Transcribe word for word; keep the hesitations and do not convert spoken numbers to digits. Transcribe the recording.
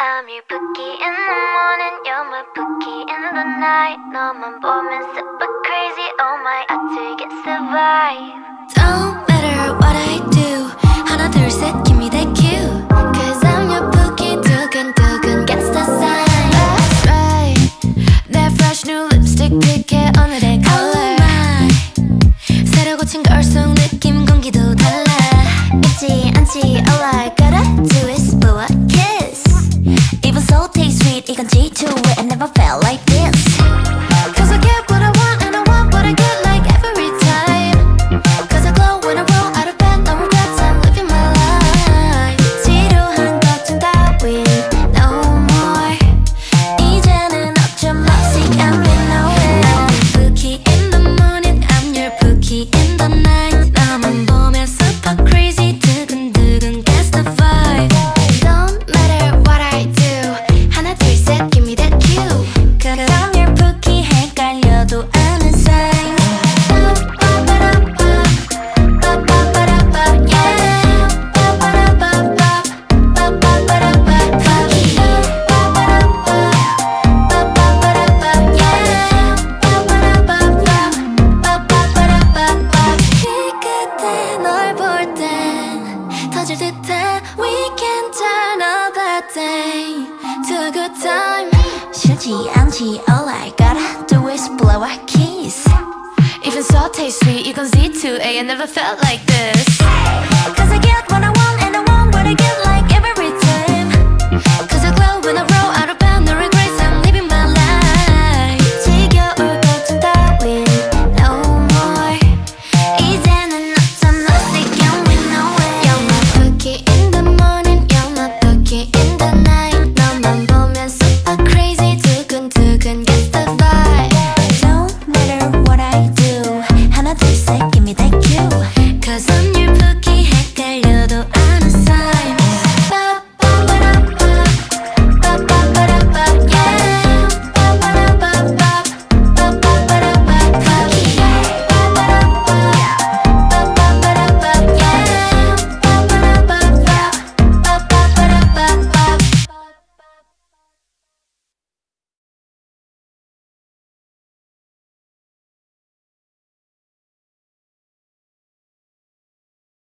I'm your bookie in the morning, you're my bookie in the night. 너만 보면 super crazy, oh my, 어떻게 survive? Don't matter what I do, 하나 둘 셋, give me that cue. Cause I'm your bookie, 두근두근 gets the sign. That's right, that fresh new lipstick 픽해 오늘의 color. Oh my, 새로 고친 걸송 느낌 공기도 달라. 믿지 않지, all I gotta do is blow a kiss. Even so taste sweet, 이건 G two it, I never felt like this. Cause I get what I want and I want what I get like every time. Cause I glow when I roll out of bed, no regrets, I'm living my life. 지루한 걱정 따윈 no more. 이제는 어쩜 없이 I'm in nowhere. I'm your bookie in the morning, I'm your bookie in the night. 너만 보면 super crazy, 두근두근 gets the vibe. Don't matter what I do, 하나 둘 셋, give me that cue. Cause I'm your bookie, 헷갈려도 아는 sign. 널 볼 땐 터질 듯해. We can turn up that day to a good time. 싫지 않지, all I gotta do is blow a kiss. Even so taste sweet, you can Z two A, I never felt like this. Cause I get what I want and I want what I get like every time. Cause I glow when I roll out of bed, no regrets, I'm living my life. 지겨울 걱정 따윈 no more. 이제는 어쩜 없이 going nowhere. You're my bookie in the morning, you're my bookie in the night. 너만 보면 super crazy, 두근두근 gets the vibe. Don't matter what I do, 하나 둘 셋, give me that cue. Cause I'm your bookie.